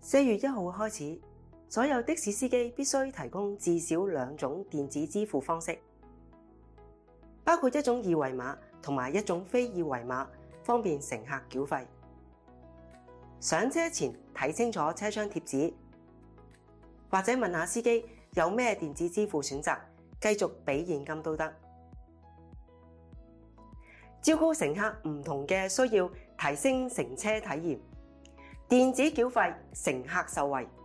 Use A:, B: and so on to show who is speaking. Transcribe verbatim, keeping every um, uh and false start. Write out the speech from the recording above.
A: 四月一號開始，所有的士司機必須提供至少兩種電子支付方式，包括一種二維碼同埋一種非二維碼，方便乘客繳費。上車前睇清楚車窗貼紙，或者問下司機有咩電子支付選擇，繼續俾現金都得。照顧乘客唔同嘅需要，提升乘車體驗。電子繳費，乘客受惠。